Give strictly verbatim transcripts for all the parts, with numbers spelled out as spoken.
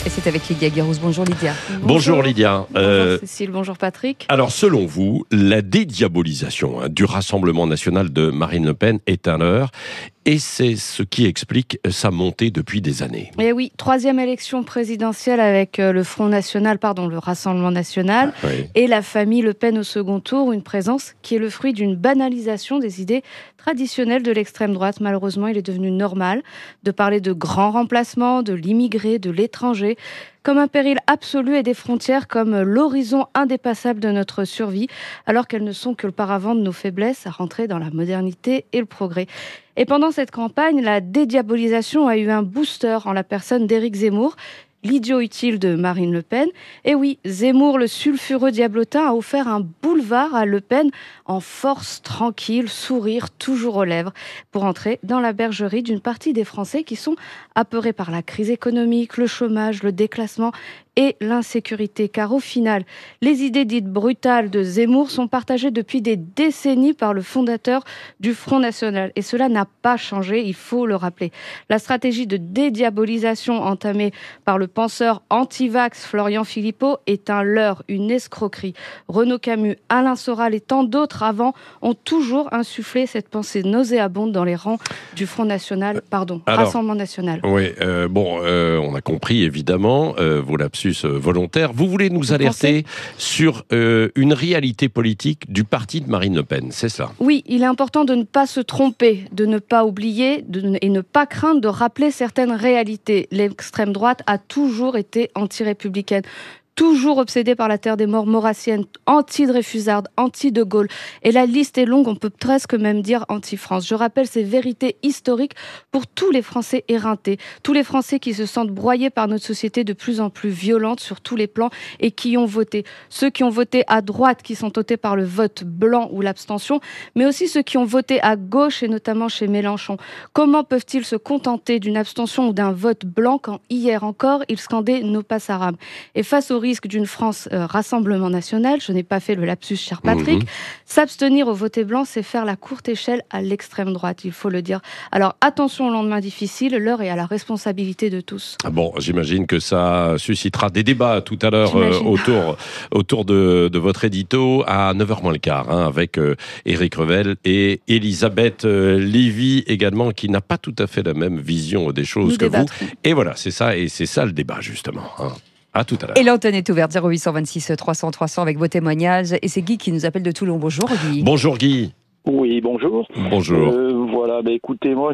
Et c'est avec Lydia Guérouz. Bonjour Lydia. Bonjour, bonjour Lydia. Bonjour euh, Cécile, bonjour Patrick. Alors selon vous, la dédiabolisation hein, du Rassemblement national de Marine Le Pen est un leurre. Et c'est ce qui explique sa montée depuis des années. Et oui, troisième élection présidentielle avec le Front National, pardon, le Rassemblement National, ah, oui. et la famille Le Pen au second tour, une présence qui est le fruit d'une banalisation des idées traditionnelles de l'extrême droite. Malheureusement, il est devenu normal de parler de grands remplacements, de l'immigré, de l'étranger, comme un péril absolu et des frontières comme l'horizon indépassable de notre survie, alors qu'elles ne sont que le paravent de nos faiblesses à rentrer dans la modernité et le progrès. Et pendant cette campagne, la dédiabolisation a eu un booster en la personne d'Éric Zemmour, l'idiot utile de Marine Le Pen. Et oui, Zemmour, le sulfureux diablotin, a offert un boulevard à Le Pen en force, tranquille, sourire toujours aux lèvres, pour entrer dans la bergerie d'une partie des Français qui sont apeurés par la crise économique, le chômage, le déclassement et l'insécurité. Car au final, les idées dites brutales de Zemmour sont partagées depuis des décennies par le fondateur du Front National. Et cela n'a pas changé, il faut le rappeler. La stratégie de dédiabolisation entamée par le penseur anti-vax Florian Philippot est un leurre, une escroquerie. Renaud Camus, Alain Soral et tant d'autres avant ont toujours insufflé cette pensée nauséabonde dans les rangs du Front National, pardon, Alors, Rassemblement National. Oui, euh, bon, euh, on a compris évidemment euh, vos lapsus volontaires. Vous voulez nous Vous alerter pensez sur euh, une réalité politique du parti de Marine Le Pen, c'est ça ? Oui, il est important de ne pas se tromper, de ne pas oublier de, et ne pas craindre de rappeler certaines réalités. L'extrême droite a toujours été anti-républicaine, toujours obsédée par la terre des morts maurassienne, anti-Dreyfusarde, anti-De Gaulle. Et la liste est longue, on peut presque même dire anti-France. Je rappelle ces vérités historiques pour tous les Français éreintés, tous les Français qui se sentent broyés par notre société de plus en plus violente sur tous les plans et qui ont voté. Ceux qui ont voté à droite, qui sont ôtés par le vote blanc ou l'abstention, mais aussi ceux qui ont voté à gauche et notamment chez Mélenchon. Comment peuvent-ils se contenter d'une abstention ou d'un vote blanc quand hier encore, ils scandaient « No Passaram » ? Et face au risque d'une France euh, Rassemblement National, je n'ai pas fait le lapsus, cher Patrick, mmh. s'abstenir au voter blanc, c'est faire la courte échelle à l'extrême droite, il faut le dire. Alors attention au lendemain difficile, l'heure est à la responsabilité de tous. Ah bon, j'imagine que ça suscitera des débats tout à l'heure euh, autour, autour de, de votre édito à neuf heures moins le quart, hein, avec euh, Éric Revel et Elisabeth euh, Lévy également, qui n'a pas tout à fait la même vision des choses Nous que débattrons. vous. Et voilà, c'est ça, et c'est ça le débat justement, hein. À tout à l'heure. Et l'antenne est ouverte, zéro huit cent vingt-six trois cents trois cents avec vos témoignages. Et c'est Guy qui nous appelle de Toulon. Bonjour Guy. Bonjour Guy. Oui, bonjour. Bonjour. Euh, voilà, bah, écoutez, moi,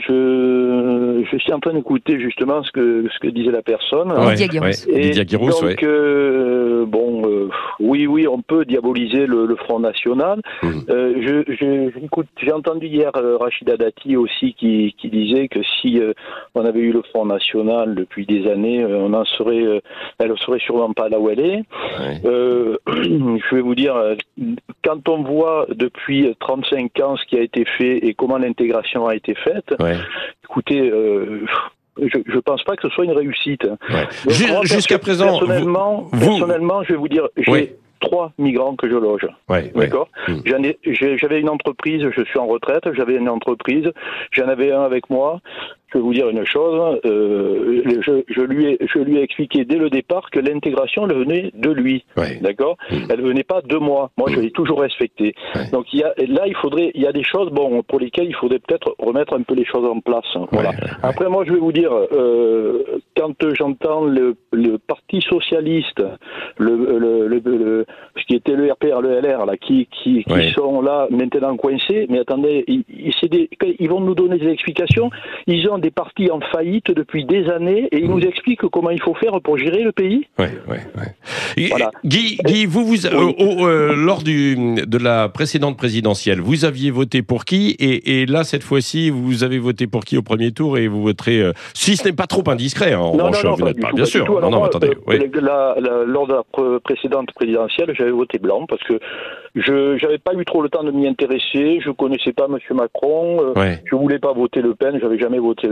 je, je suis en train d'écouter justement ce que, ce que disait la personne. Ouais, Lydia Guérouz. Ouais. Lydia Guérouz, donc, ouais. euh, bon, euh, oui, oui, on peut diaboliser le, le Front National. Mmh. Euh, je, je, j'écoute, j'ai entendu hier euh, Rachida Dati aussi qui, qui disait que si euh, on avait eu le Front National depuis des années, euh, on en serait, euh, elle ne serait sûrement pas là où elle est. Ouais. Euh, je vais vous dire, quand on voit depuis trente-cinq ans ce qui a été fait et comment l'intégration a été faite, ouais. écoutez, euh, je ne pense pas que ce soit une réussite. Ouais. Donc, moi, jusqu'à présent, personnellement, vous, personnellement, je vais vous dire, j'ai oui. trois migrants que je loge. Ouais, D'accord. Ouais. J'en ai, j'ai, j'avais une entreprise, je suis en retraite, j'avais une entreprise, j'en avais un avec moi. Je vais vous dire une chose, euh, je, je, lui ai, je lui ai expliqué dès le départ que l'intégration, elle venait de lui, ouais. d'accord mmh. Elle venait pas de moi. Moi, mmh. je l'ai toujours respecté. Ouais. Donc il y a, là, il faudrait, il y a des choses, bon, pour lesquelles il faudrait peut-être remettre un peu les choses en place. Voilà. Ouais, ouais. Après, moi, je vais vous dire, euh, quand j'entends le, le Parti socialiste, le, le, le, le, ce qui était le R P R, le L R, là, qui, qui, qui ouais. sont là maintenant coincés, mais attendez, ils, c'est des, ils vont nous donner des explications. Ils ont des partis en faillite depuis des années et ils nous expliquent comment il faut faire pour gérer le pays. Oui, oui, oui. Voilà. Guy, Guy, vous, vous oui. euh, euh, lors du, de la précédente présidentielle, vous aviez voté pour qui et, et là, cette fois-ci, vous avez voté pour qui au premier tour et vous voterez, euh, si ce n'est pas trop indiscret, hein, en non, revanche, non, non, vous n'êtes pas, tout, bien sûr. Non, non, non, moi, attendez. Euh, oui. la, la, lors de la précédente présidentielle, j'avais voté blanc parce que je n'avais pas eu trop le temps de m'y intéresser, je ne connaissais pas M. Macron, euh, ouais. je ne voulais pas voter Le Pen, je n'avais jamais voté Le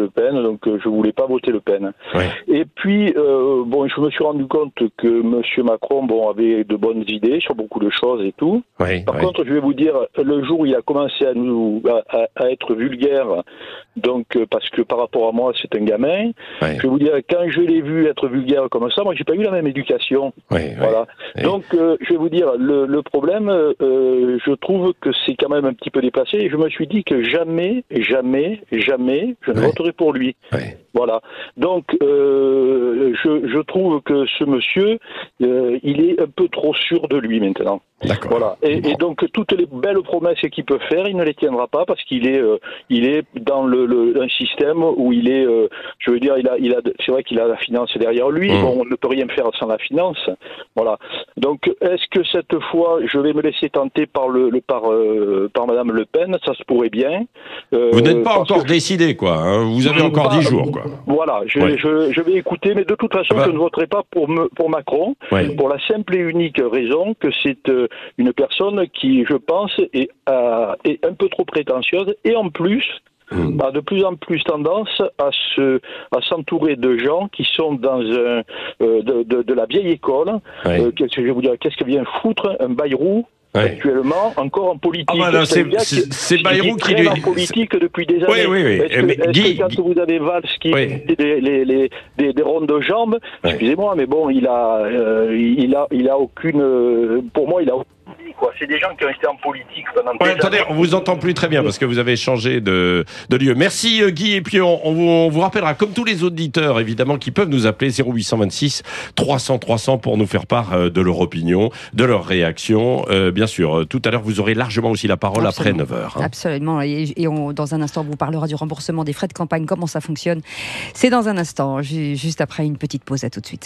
Le Pen, donc euh, je voulais pas voter Le Pen. Ouais. Et puis, euh, bon, je me suis rendu compte que M. Macron, bon, avait de bonnes idées sur beaucoup de choses et tout. Ouais, Par ouais. contre, je vais vous dire, le jour où il a commencé à nous à, à être vulgaire, donc euh, parce que par rapport à moi, c'est un gamin. Ouais. Je vais vous dire, quand je l'ai vu être vulgaire comme ça, moi, j'ai pas eu la même éducation. Ouais, Voilà. ouais. Donc, euh, je vais vous dire, le, le problème, euh, je trouve que c'est quand même un petit peu déplacé. Et je me suis dit que jamais, jamais, jamais, je ne Ouais. voterai pour lui. Ouais. Voilà. Donc, euh, je, je trouve que ce monsieur, euh, il est un peu trop sûr de lui maintenant. D'accord. Voilà. Et, Bon. et donc, toutes les belles promesses qu'il peut faire, il ne les tiendra pas parce qu'il est, euh, il est dans le, le, un système où il est, euh, je veux dire, il a, il a, c'est vrai qu'il a la finance derrière lui. Mmh. Bon, on ne peut rien faire sans la finance. Voilà. Donc, est-ce que cette fois, je vais me laisser tenter par le, le par, euh, par Madame Le Pen? Ça se pourrait bien. Euh, Vous n'êtes pas encore que... décidé, quoi. Hein. Vous avez encore pas, dix jours, quoi. Voilà, je, ouais. je, je vais écouter, mais de toute façon, ah bah. je ne voterai pas pour, me, pour Macron, ouais. pour la simple et unique raison que c'est euh, une personne qui, je pense, est, euh, est un peu trop prétentieuse et en plus mmh. a de plus en plus tendance à se, à s'entourer de gens qui sont dans un, euh, de, de, de la vieille école. Ouais. Euh, qu'est-ce que je vais vous dire, qu'est-ce que vient foutre un Bayrou? Ouais. Actuellement, encore en politique. Ah bah là, c'est, c'est, c'est Bayrou qui lui... en politique depuis des années. Oui, oui, oui. Est-ce que, mais est-ce Guy, que quand Guy... vous avez Valls qui oui. fait des, les, les, des, des rondes de jambes, oui. excusez-moi, mais bon, il a, euh, il a, il a aucune... Pour moi, il a... Quoi. C'est des gens qui ont été en politique pendant ouais, attendez, années. On vous entend plus très bien parce que vous avez changé de, de lieu. Merci Guy, et puis on, on, vous, on vous rappellera, comme tous les auditeurs évidemment, qui peuvent nous appeler zéro huit cent vingt-six trois cents trois cents pour nous faire part de leur opinion, de leur réaction. Euh, bien sûr, tout à l'heure vous aurez largement aussi la parole. Absolument. Après neuf heures. Hein. Absolument, et, et on, dans un instant on vous parlera du remboursement des frais de campagne, comment ça fonctionne. C'est dans un instant, juste après une petite pause, à tout de suite.